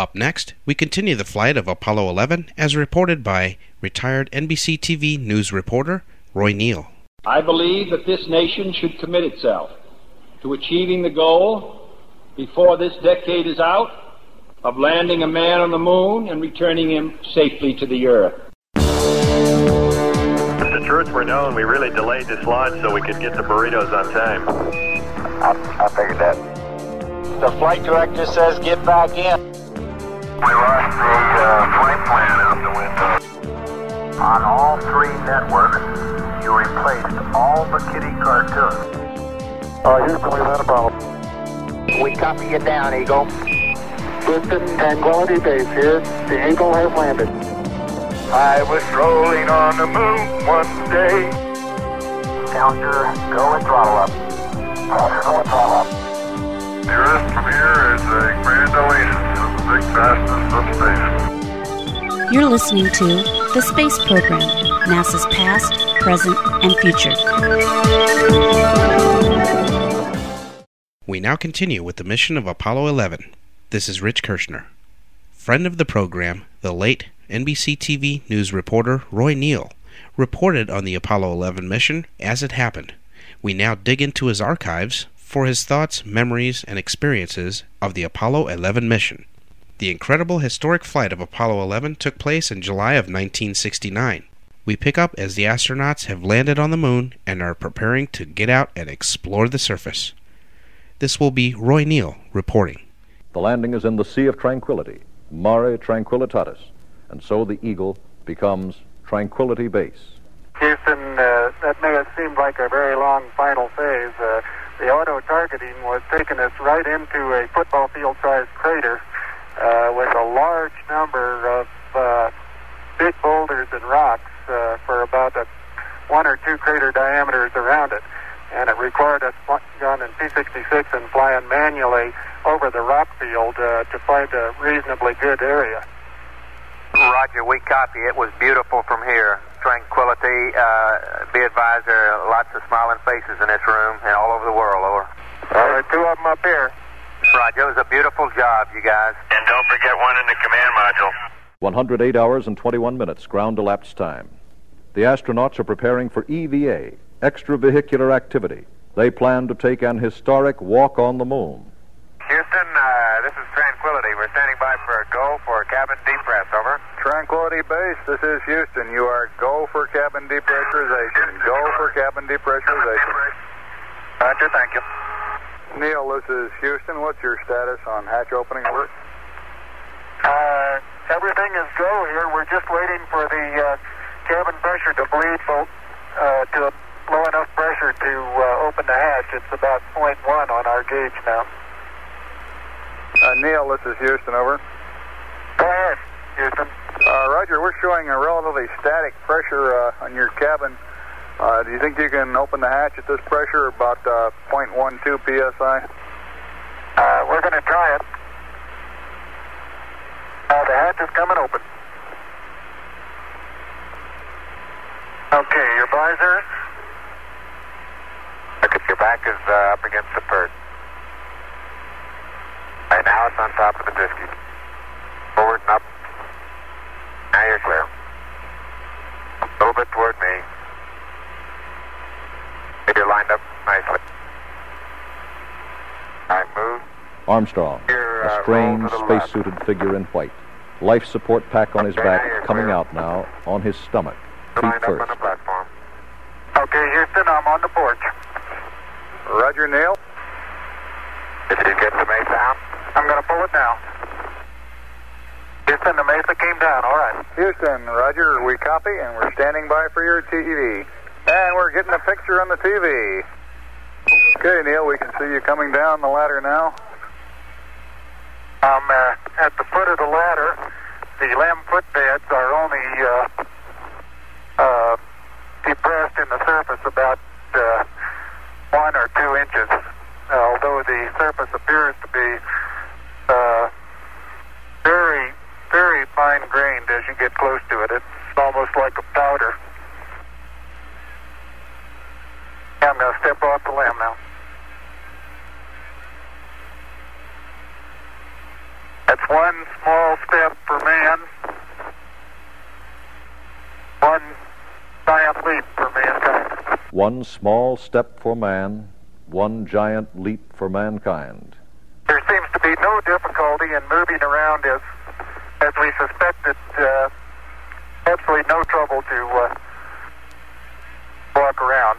Up next, we continue the flight of Apollo 11 as reported by retired NBC TV news reporter Roy Neal. I believe that this nation should commit itself to achieving the goal, before this decade is out, of landing a man on the moon and returning him safely to the Earth. If the truth were known, we really delayed this launch so we could get the burritos on time. I figured that. The flight director says get back in. We lost the flight plan out the window. On all three networks, you replaced all the kitty cartoons. Houston, we've had a problem. We copy you down, Eagle. Houston, Tranquility Base here. The Eagle has landed. I was rolling on the moon one day. Counter, go and throttle up. Counter, go and throttle up. The Earth from here is a grand oasis of the big vastness of space. You're listening to The Space Program, NASA's past, present, and future. We now continue with the mission of Apollo 11. This is Rich Kirshner. Friend of the program, the late NBC TV news reporter Roy Neal reported on the Apollo 11 mission as it happened. We now dig into his archives for his thoughts, memories, and experiences of the Apollo 11 mission. The incredible historic flight of Apollo 11 took place in July of 1969. We pick up as the astronauts have landed on the moon and are preparing to get out and explore the surface. This will be Roy Neal reporting. The landing is in the Sea of Tranquility, Mare Tranquillitatis, and so the Eagle becomes Tranquility Base. Houston, that may have seemed like a very long final phase. The auto-targeting was taking us right into a football field-sized crater with a large number of big boulders and rocks for about 1 or 2 crater diameters around it. And it required us going in P-66 and flying manually over the rock field to find a reasonably good area. Roger, we copy. It was beautiful from here. Tranquility, be advised there are lots of smiling faces in this room and all over the world, over. There are 2 of them up here. Roger, it was a beautiful job, you guys. And don't forget one in the command module. 108 hours and 21 minutes ground elapsed time. The astronauts are preparing for EVA, extravehicular activity. They plan to take an historic walk on the moon. Houston, this is Tranquility. We're standing by for a go for cabin depress, over. Tranquility Base, this is Houston. You are go for cabin depressurization. Go for cabin depressurization. Roger, thank you. Neil, this is Houston. What's your status on hatch opening work? Everything is go here. We're just waiting for the cabin pressure to bleed to low enough pressure to open the hatch. It's about 0.1 on our gauge now. Neil, this is Houston, over. Go ahead, Houston. Roger, we're showing a relatively static pressure on your cabin. Do you think you can open the hatch at this pressure, about 0.12 psi? We're going to try it. The hatch is coming open. Okay, your visor. Your back is up against the pert. Right now it's on top of the disky. Forward and up. Now you're clear. A little bit toward me. You're lined up nicely. All right, move. Armstrong, a strange spacesuited figure in white. Life support pack on his back, coming out now on his stomach. Feet first. On the platform. Okay, Houston, I'm on the porch. Roger, Neil. Did you get the mesa out? I'm going to pull it now. Houston, the mesa came down, all right. Houston, Roger, we copy, and we're standing by for your TV. And we're getting a picture on the TV. Okay, Neil, we can see you coming down the ladder now. I'm at the foot of the ladder. The LEM footbeds are only depressed in the surface about 1 or 2 inches, although the surface appears to be very, very fine-grained as you get close to it. It's almost like a powder. I'm going to step off the LEM now. That's one small step for man, one giant leap for mankind. One small step for man, one giant leap for mankind. There seems to be no difficulty in moving around as we suspected. Absolutely no trouble to walk around.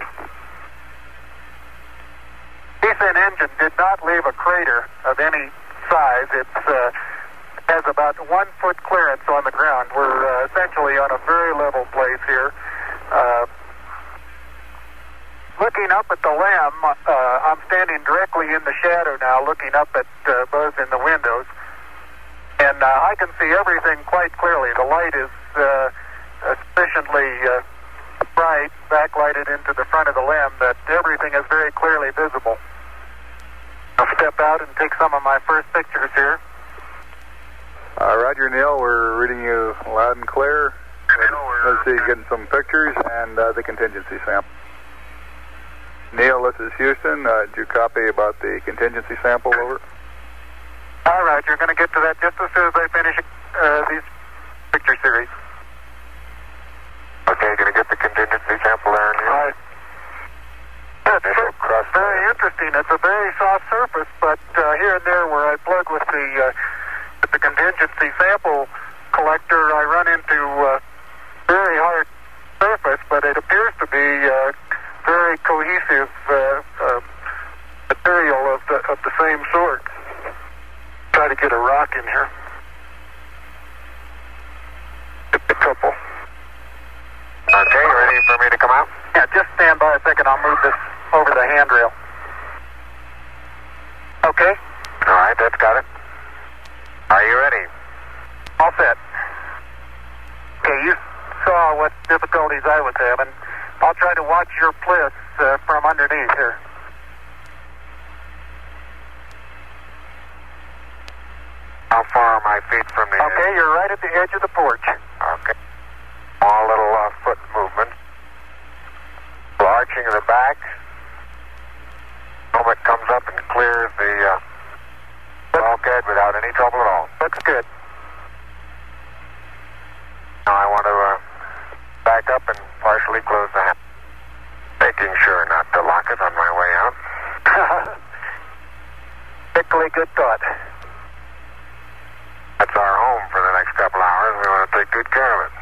Descent engine did not leave a crater of any size. It has about 1 foot clearance on the ground. We're essentially on a very level place here. Looking up at the LEM, I'm standing directly in the shadow now, looking up at Buzz in the windows, and I can see everything quite clearly. The light is sufficiently bright, backlighted into the front of the LEM, that everything is very clearly visible. I'll step out and take some of my first pictures here. Roger, Neil, we're reading you loud and clear. Let's see, getting some pictures and the contingency sample. Neil, this is Houston. Did you copy about the contingency sample? Over. All right, you're going to get to that just as soon as I finish these picture series. Okay, going to get the contingency sample there, Neil? Right. It's very interesting. It's a very soft surface, but here and there where I plug with the contingency sample collector, I run into very hard surface, but it appears to be very cohesive material of the same sort. Try to get a rock in here. Just a couple. Okay, ready for me to come out? Yeah, just stand by a second. I'll move this over the handrail. Okay. All right, that's got it. Are you ready? All set. Okay, you saw what difficulties I was having. I'll try to watch your bliss from underneath here. How far are my feet from the edge? Okay, you're right at the edge of the porch. Okay. Small little foot movement. Arching of the back. Helmet comes up and clears the bulkhead without any trouble at all. Looks good. Now I want to back up and partially close the hatch. Making sure not to lock it on my way out. Particularly good thought. That's our home for the next couple hours. We want to take good care of it.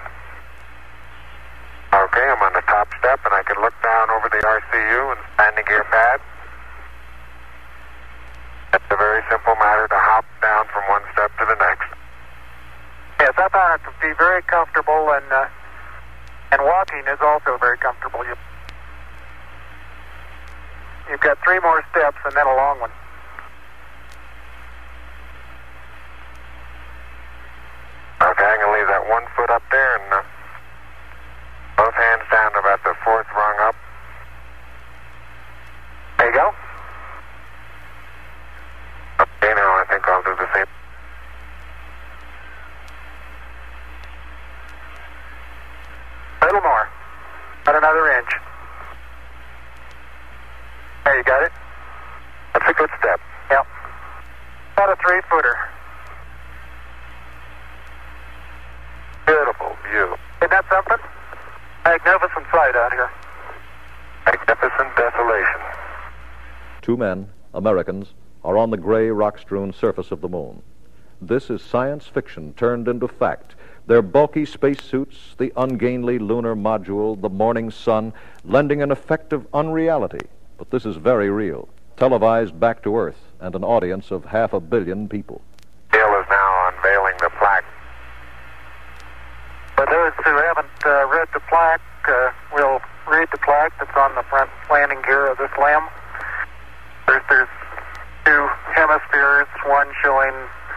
Okay, I'm on the top step, and I can look down over the RCU and landing gear pad. It's a very simple matter to hop down from one step to the next. Yes, I found it to be very comfortable, and walking is also very comfortable. You've got 3 more steps and then a long one. Okay, I'm going to leave that 1 foot up there and both hands down about the 4th rung up. There you go. Okay, now I think I'll do the same. A little more. About another inch. There, you got it? That's a good step. Yep. About a 3-footer. Beautiful view. Isn't that something? Magnificent sight out here. Magnificent desolation. 2 men, Americans, are on the gray, rock-strewn surface of the moon. This is science fiction turned into fact. Their bulky spacesuits, the ungainly lunar module, the morning sun, lending an effect of unreality. But this is very real, televised back to Earth and an audience of 500 million people. Neil is now unveiling the plaque. For those who haven't read the plaque, we'll read the plaque that's on the front landing gear of this LEM. There's 2 hemispheres, one showing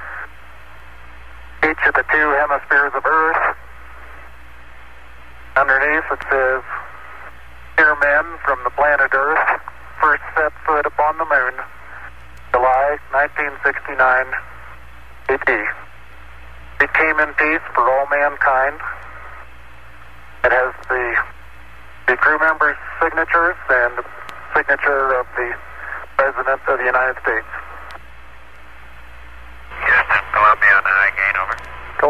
each of the 2 hemispheres of Earth. Underneath it says, "Dear men from the planet Earth, first set foot upon the moon, July 1969 AD. It came in peace for all mankind." It has the crew members' signatures and the signature of the President of the United States. Houston, Columbia,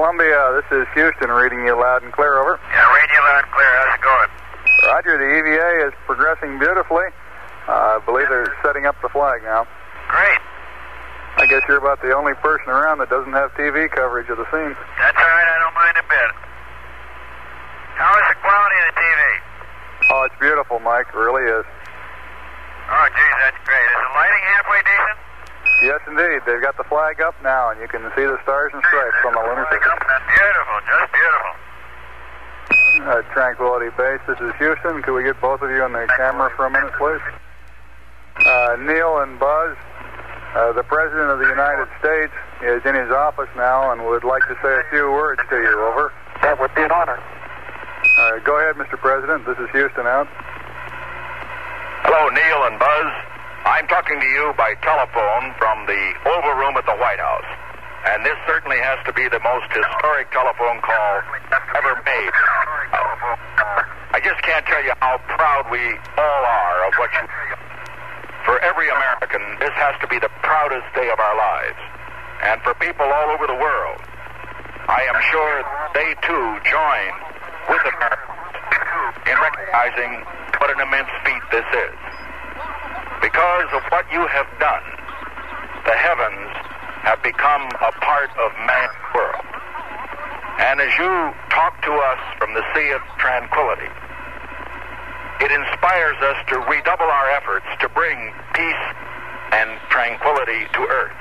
Columbia, this is Houston reading you loud and clear, over. Yeah, reading you loud and clear. How's it going? Roger, the EVA is progressing beautifully. I believe they're setting up the flag now. Great. I guess you're about the only person around that doesn't have TV coverage of the scene. That's all right. I don't mind a bit. How is the quality of the TV? Oh, it's beautiful, Mike. It really is. Oh, geez, that's great. Is the lighting halfway decent? Yes, indeed. They've got the flag up now, and you can see the stars and stripes on the lunar surface. That's beautiful. Just beautiful. Tranquility Base, this is Houston. Could we get both of you on the camera for a minute, please? Neil and Buzz, the President of the United States is in his office now and would like to say a few words to you, over. That would be an honor. Go ahead, Mr. President. This is Houston out. Hello, Neil and Buzz. I'm talking to you by telephone from the Oval Room at the White House. And this certainly has to be the most historic telephone call ever made. I just can't tell you how proud we all are of what you... For every American, this has to be the proudest day of our lives. And for people all over the world, I am sure they too join with Americans in recognizing what an immense feat this is. Because of what you have done, the heavens have become a part of man's world. And as you talk to us from the Sea of Tranquility, it inspires us to redouble our efforts to bring peace and tranquility to Earth.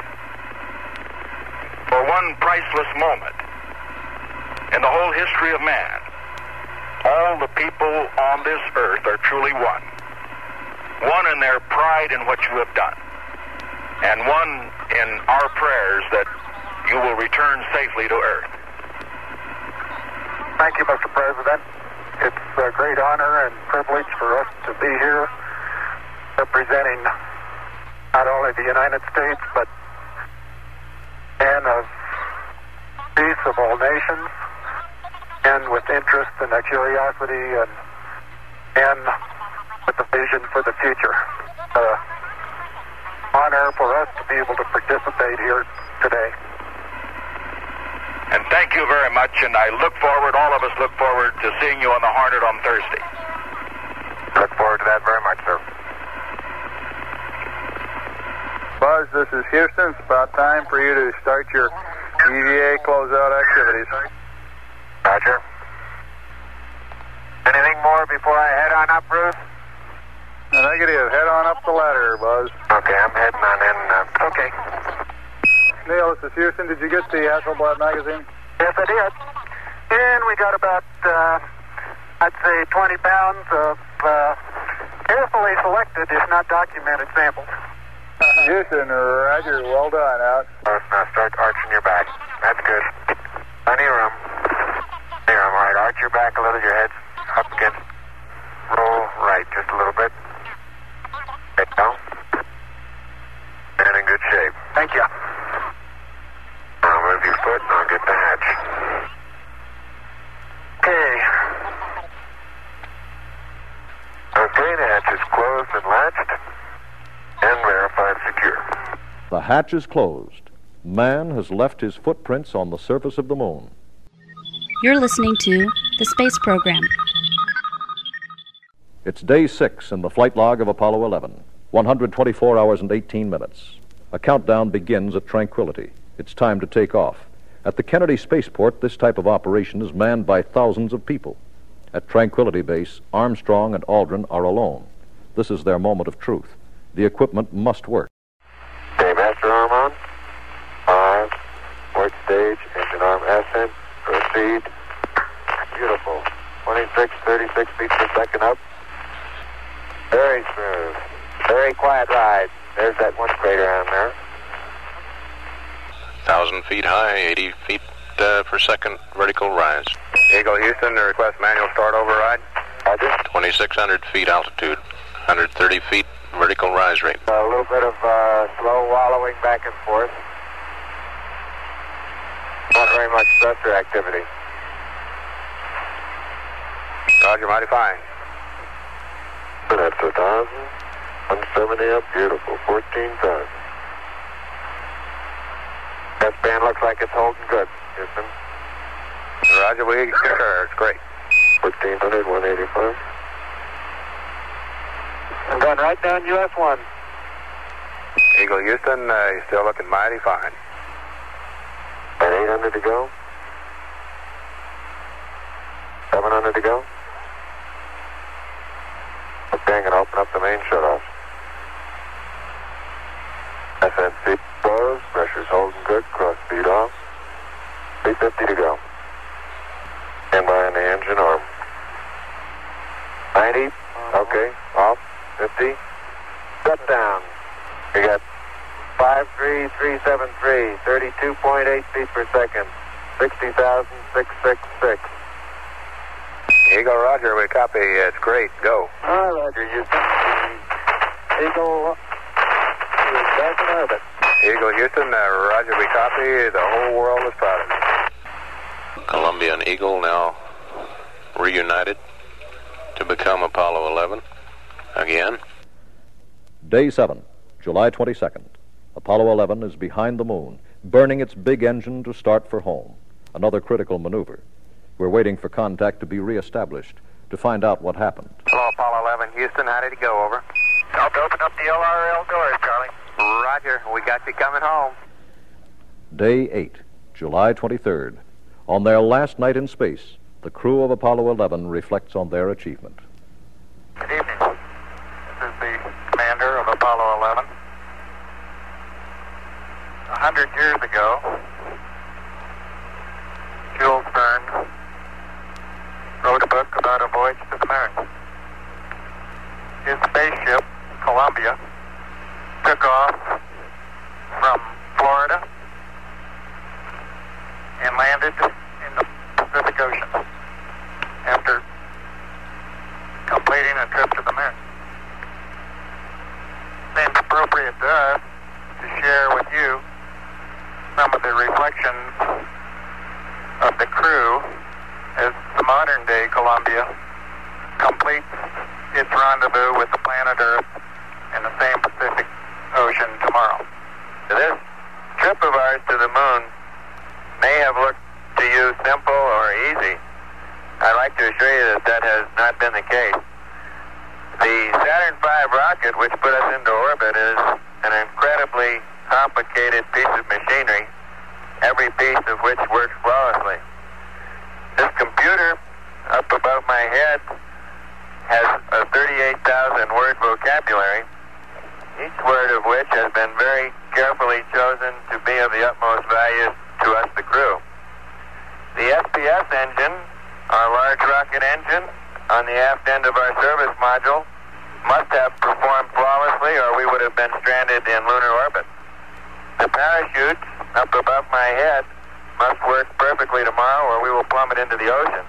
For one priceless moment in the whole history of man, all the people on this earth are truly one. One in their pride in what you have done, and one in our prayers that you will return safely to Earth. Thank you, Mr. President. It's a great honor and privilege for us to be here representing not only the United States, but men of peace of all nations, and with interest and a curiosity and with a vision for the future. Honor for us to be able to participate here today. And thank you very much, and I look forward, all of us look forward to seeing you on the Hornet on Thursday. Look forward to that very much, sir. Buzz, this is Houston. It's about time for you to start your EVA closeout activities. Roger. Anything more before I head on up, Bruce? Negative. Head on up the ladder, Buzz. Okay, I'm heading on in. Okay. Neil, this is Houston. Did you get the Hasselblad magazine? Yes, I did. And we got about, I'd say, 20 pounds of carefully selected, if not documented, samples. Houston, Roger. Well done, out. Now start arching your back. That's good. Plenty of room. Plenty of room. All right, arch your back a little. Your head's up against. Roll right just a little bit. There you go. And in good shape. Thank you. Now move your foot and I'll get the hatch. Okay. Okay, the hatch is closed and latched and verified secure. The hatch is closed. Man has left his footprints on the surface of the moon. You're listening to the Space Program. It's day 6 in the flight log of Apollo 11. 124 hours and 18 minutes. A countdown begins at Tranquility. It's time to take off. At the Kennedy Spaceport, this type of operation is manned by thousands of people. At Tranquility Base, Armstrong and Aldrin are alone. This is their moment of truth. The equipment must work. Okay, master arm on. 5. Port stage, engine arm ascent. Proceed. Beautiful. 26, 36 feet per second up. Very smooth. Very quiet ride. There's that one crater on there. 1,000 feet high, 80 feet per second vertical rise. Eagle Houston, to request manual start override. Roger. 2,600 feet altitude, 130 feet vertical rise rate. A little bit of slow wallowing back and forth. Not very much thruster activity. Roger, mighty fine. That's 1,000. 170 up, beautiful. 14,000. That band looks like it's holding good, Houston. Roger, we concur. It's great. 1400, 185. And going right down US 1. Eagle Houston, you're still looking mighty fine. And 800 to go. 700 to go. Okay, I'm going to open up the main shutoffs. SNC closed, pressure's holding good, cross speed off. 350 to go. Stand by on the engine arm. 90, okay, off, 50. Shut down. We got 53373, 32.8 feet per second, 60,666. Eagle, Roger, we copy. It's great. Go. Roger, Houston. Eagle is back in orbit. Eagle Houston, Roger, we copy. The whole world is proud of you. Columbia and Eagle now reunited to become Apollo 11 again. Day 7, July 22nd. Apollo 11 is behind the moon, burning its big engine to start for home. Another critical maneuver. We're waiting for contact to be reestablished to find out what happened. Hello, Apollo 11. Houston, how did it go? Over. Help open up the LRL doors, Charlie. Roger, we got you coming home. Day 8, July 23rd. On their last night in space, the crew of Apollo 11 reflects on their achievement. Good evening. This is the commander of Apollo 11. 100 years ago, Jules Verne wrote a book about a voyage to the moon. His spaceship, Columbia, took off from Florida and landed in the Pacific Ocean after completing a trip to the moon. Seems appropriate to us to share with you some of the reflections of the crew as the modern-day Columbia completes its rendezvous with the planet Earth in the same Pacific Ocean tomorrow. This trip of ours to the moon may have looked to you simple or easy. I'd like to assure you that that has not been the case. The Saturn V rocket, which put us into orbit, is an incredibly complicated piece of machinery, every piece of which works flawlessly. This computer up above my head has a 38,000 word vocabulary, each word of which has been very carefully chosen to be of the utmost value to us, the crew. The SPS engine, our large rocket engine, on the aft end of our service module, must have performed flawlessly or we would have been stranded in lunar orbit. The parachutes up above my head must work perfectly tomorrow or we will plummet into the ocean.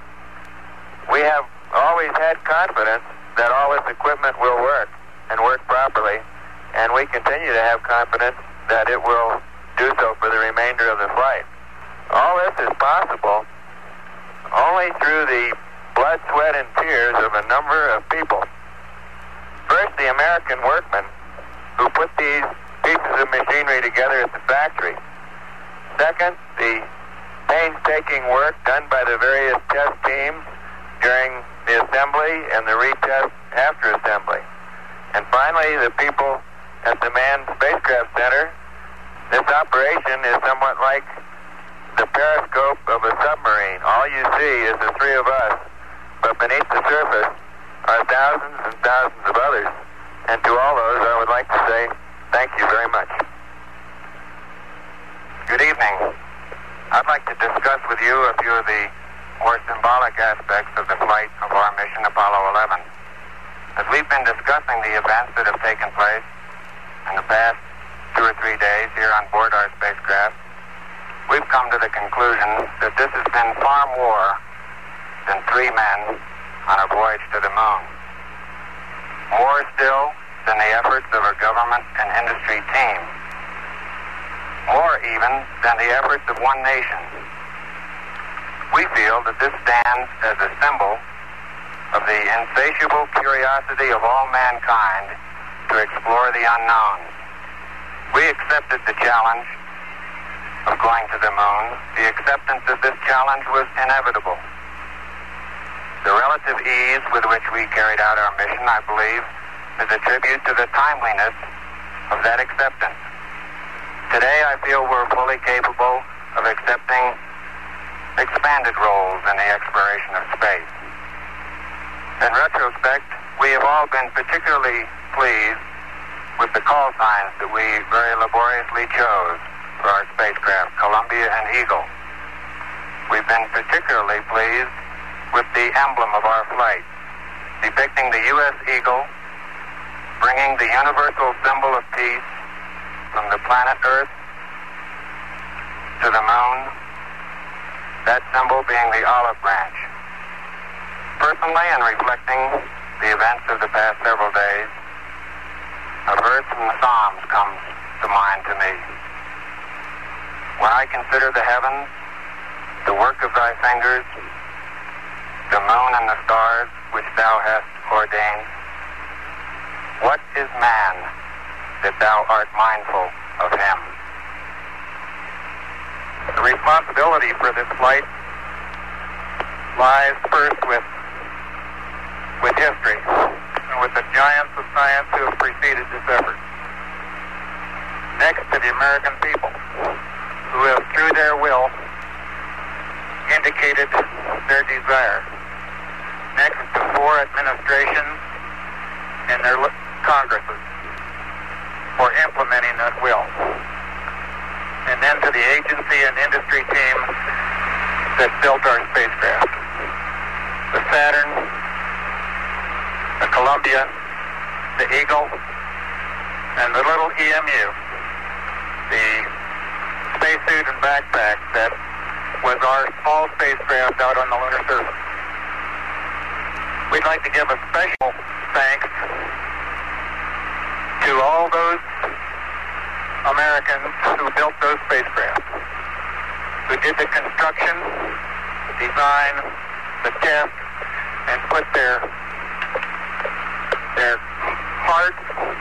We have always had confidence that all this equipment will work and work properly, and we continue to have confidence that it will do so for the remainder of the flight. All this is possible only through the blood, sweat, and tears of a number of people. First, the American workmen who put these pieces of machinery together at the factory. Second, the painstaking work done by the various test teams during the assembly and the retest after assembly. And finally, the people at the Manned Spacecraft Center. This operation is somewhat like the periscope of a submarine. All you see is the three of us, but beneath the surface are thousands and thousands of others. And to all those, I would like to say thank you very much. Good evening. I'd like to discuss with you a few of the more symbolic aspects of the flight of our mission Apollo 11. As we've been discussing the events that have taken place in the past 2 or 3 days here on board our spacecraft, we've come to the conclusion that this has been far more than 3 men on a voyage to the moon. More still than the efforts of a government and industry team. More even than the efforts of one nation. We feel that this stands as a symbol of the insatiable curiosity of all mankind to explore the unknown. We accepted the challenge of going to the moon, the acceptance of this challenge was inevitable. The relative ease with which we carried out our mission, I believe, is a tribute to the timeliness of that acceptance. Today, I feel we're fully capable of accepting expanded roles in the exploration of space. In retrospect, we have all been particularly pleased with the call signs that we very laboriously chose for our spacecraft, Columbia and Eagle. We've been particularly pleased with the emblem of our flight, depicting the U.S. Eagle, bringing the universal symbol of peace from the planet Earth to the moon, that symbol being the olive branch. Personally, in reflecting the events of the past several days, a verse from the Psalms comes to mind to me. When I consider the heavens, the work of thy fingers, the moon and the stars which thou hast ordained, what is man that thou art mindful of him? The responsibility for this flight lies first with history and with the giants of science who have preceded this effort. Next to the American people, who have, through their will, indicated their desire. Next to 4 administrations and their Congresses for implementing that will. And then to the agency and industry team that built our spacecraft. The Saturn, the Columbia, the Eagle, and the little EMU, the spacesuit and backpack that was our small spacecraft out on the lunar surface. We'd like to give a special thanks to all those Americans who built those spacecraft, who did the construction, the design, the test, and put their heart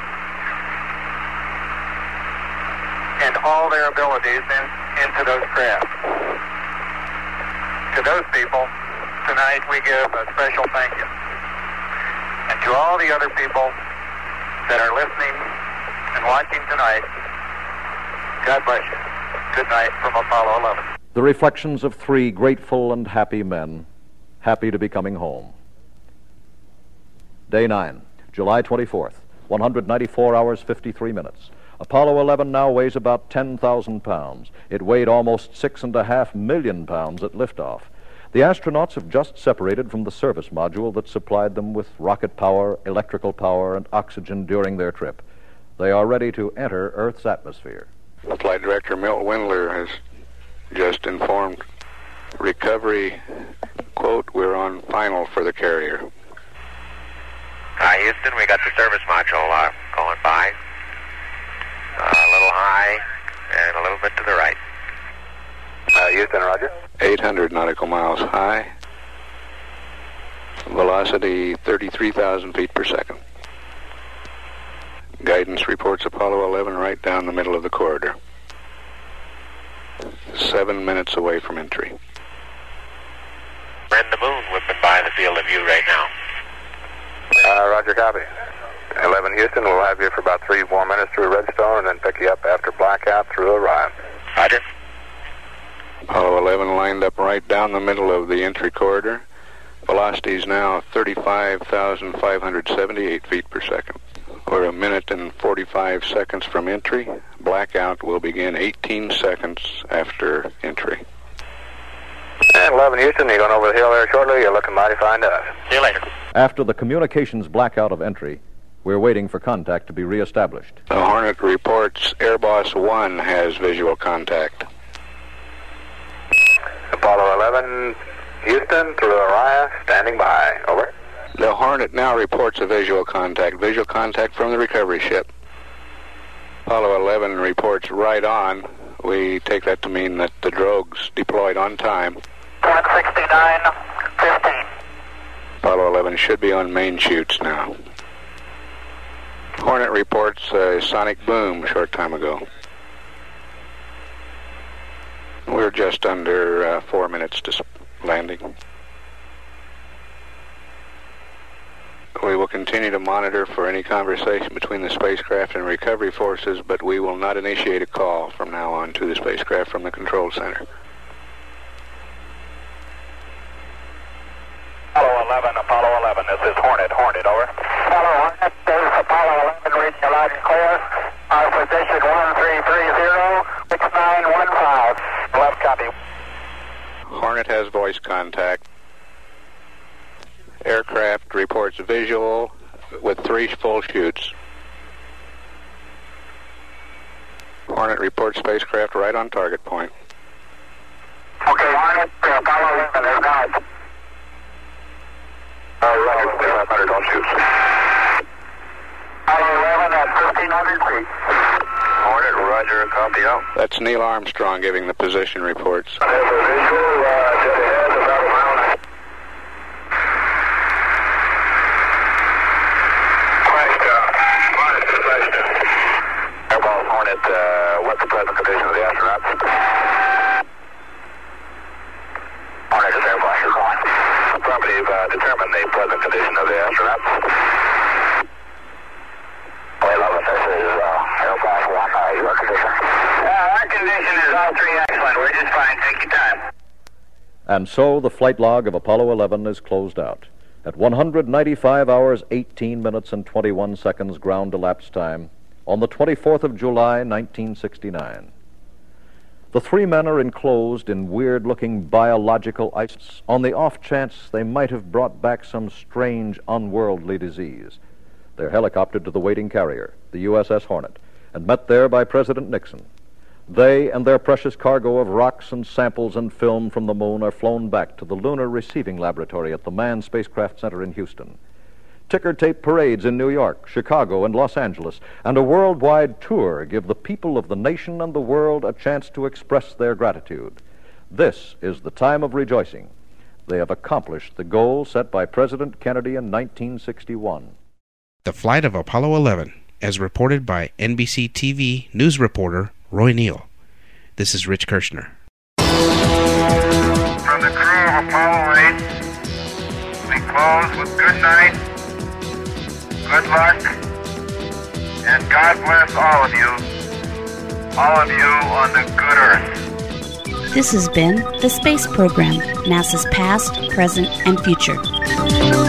and all their abilities into those craft. To those people, tonight we give a special thank you. And to all the other people that are listening and watching tonight, God bless you. Good night from Apollo 11. The reflections of 3 grateful and happy men, happy to be coming home. Day 9, July 24th, 194 hours, 53 minutes. Apollo 11 now weighs about 10,000 pounds. It weighed almost 6.5 million pounds at liftoff. The astronauts have just separated from the service module that supplied them with rocket power, electrical power, and oxygen during their trip. They are ready to enter Earth's atmosphere. Flight Director Milt Windler has just informed recovery, quote, we're on final for the carrier. Hi, Houston. We got the service module going by. A little high and a little bit to the right. Houston, roger. 800 nautical miles high. Velocity 33,000 feet per second. Guidance reports Apollo 11 right down the middle of the corridor. 7 minutes away from entry. We're in the moon whipping by the field of view right now. Roger, copy. 11 Houston, we'll have you for about 3 more minutes through Redstone and then pick you up after blackout through Orion. Roger. Apollo 11 lined up right down the middle of the entry corridor. Velocity is now 35,578 feet per second. We're 1 minute and 45 seconds from entry. Blackout will begin 18 seconds after entry. And 11 Houston, you're going over the hill there shortly. You're looking mighty fine to us. See you later. After the communications blackout of entry, we're waiting for contact to be reestablished. The Hornet reports Airboss 1 has visual contact. Apollo 11 Houston through Orion, standing by. Over. The Hornet now reports a visual contact from the recovery ship. Apollo 11 reports right on. We take that to mean that the drogue's deployed on time. 169.15. Apollo 11 should be on main chutes now. Hornet reports a sonic boom a short time ago. We're just under 4 minutes to landing. We will continue to monitor for any conversation between the spacecraft and recovery forces, but we will not initiate a call from now on to the spacecraft from the control center. Apollo 11, this is Hornet, over. Apollo Hornet, this is Apollo 11, reading you loud and clear. Our position 1330, 6915. Left copy. Hornet has voice contact. Aircraft reports visual with 3 full shoots. Hornet reports spacecraft right on target point. Okay, Hornet, Apollo 11 is gone. Roger, don't shoot. Apollo 11 at 1,500 feet. Hornet, roger, copy out. That's Neil Armstrong giving the position reports. There's a visual, dead ahead, about a mile and a half. Airball Hornet, what's the present condition of the astronauts? Hornet is airball, you're going. Affirmative, determine the present condition of the astronauts. Well, 11, this is airball 1, your condition? Our condition is all 3 excellent. We're just fine. Take your time. And so the flight log of Apollo 11 is closed out. At 195 hours, 18 minutes, and 21 seconds ground elapsed time, on the 24th of July, 1969. The 3 men are enclosed in weird-looking biological ice on the off chance they might have brought back some strange, unworldly disease. They're helicoptered to the waiting carrier, the USS Hornet, and met there by President Nixon. They and their precious cargo of rocks and samples and film from the moon are flown back to the Lunar Receiving Laboratory at the Manned Spacecraft Center in Houston. Ticker tape parades in New York, Chicago, and Los Angeles, and a worldwide tour give the people of the nation and the world a chance to express their gratitude. This is the time of rejoicing. They have accomplished the goal set by President Kennedy in 1961. The flight of Apollo 11, as reported by NBC TV news reporter Roy Neal. This is Rich Kirshner. From the crew of Apollo 8, we close with good night, good luck, and God bless all of you on the good earth. This has been the Space Program, NASA's past, present, and future.